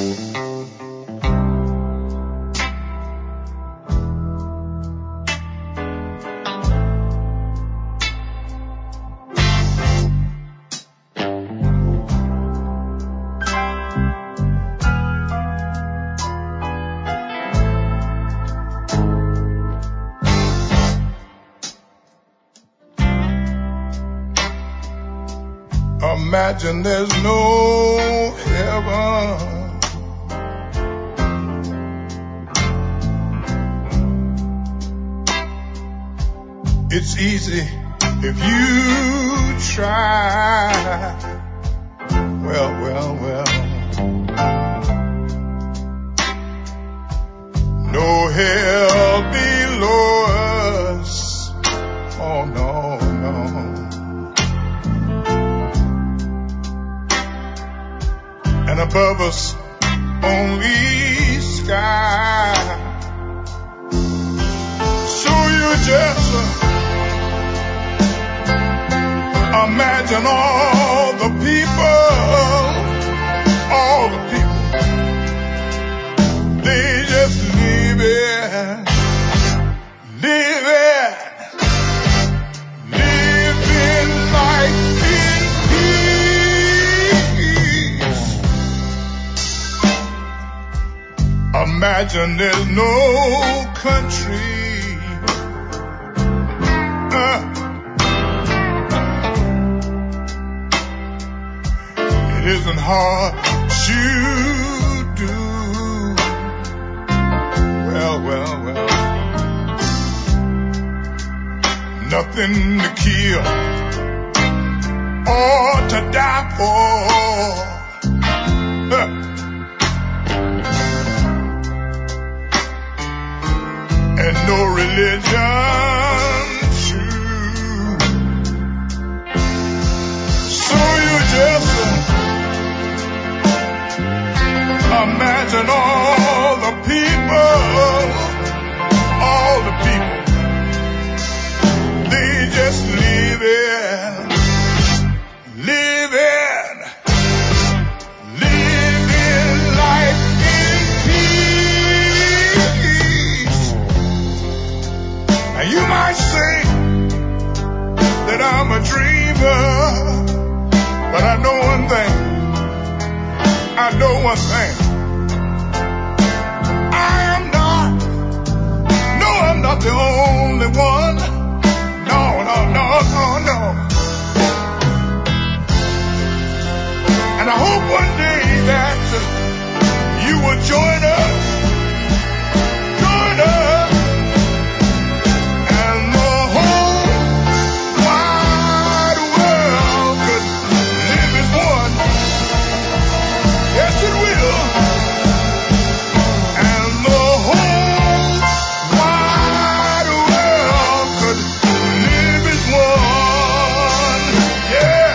Imagine there's no heaven. It's easy if you try. Well. No hell below us. Oh, no. And above us, only sky. So you just imagine all the people, they just living life in peace. Imagine there's no country. It isn't hard to do. Well. Nothing to kill or to die for. And no religion too. So you just imagine all the people, they just living life in peace. Now you might say that I'm a dreamer, but I know one thing. I'm not the only one. No. And I hope one day that you will join us. And the whole wide world could live as one. Yes, it will. And the whole wide world could live as one. Yeah.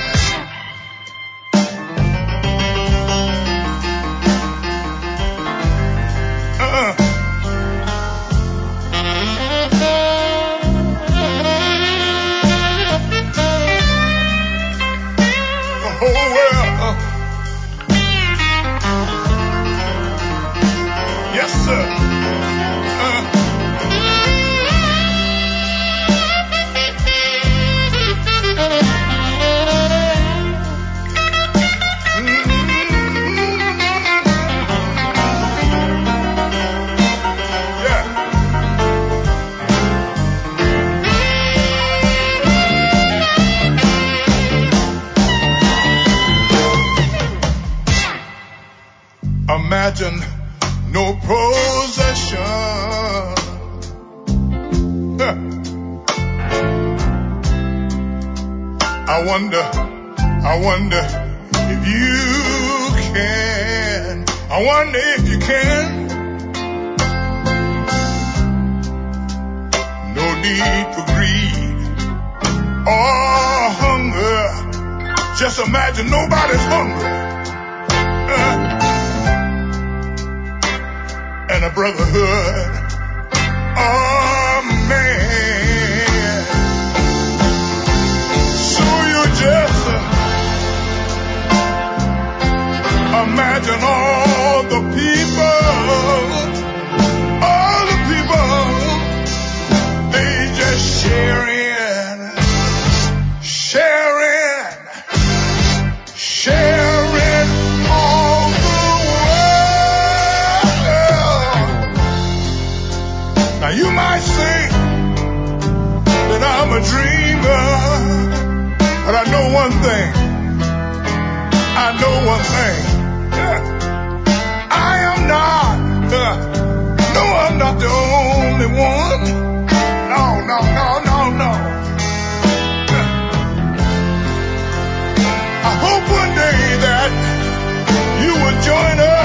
The whole world. Yes, sir. Yeah. Imagine no possession. I wonder if you can. I wonder if you can. No need for greed or hunger. Just imagine nobody's hungry. And a brotherhood of man. So you just imagine all I am not, no, I'm not the only one. No, no, no, no, no. I hope one day that you will join us,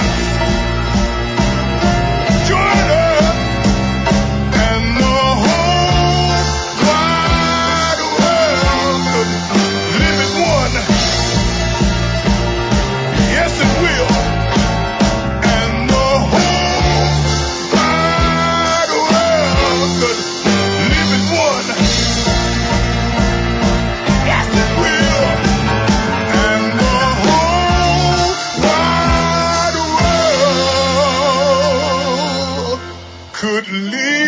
and the whole wide world could live as one. Yes, it will. And the whole wide world could live as one. Yes, it will. And the whole wide world could live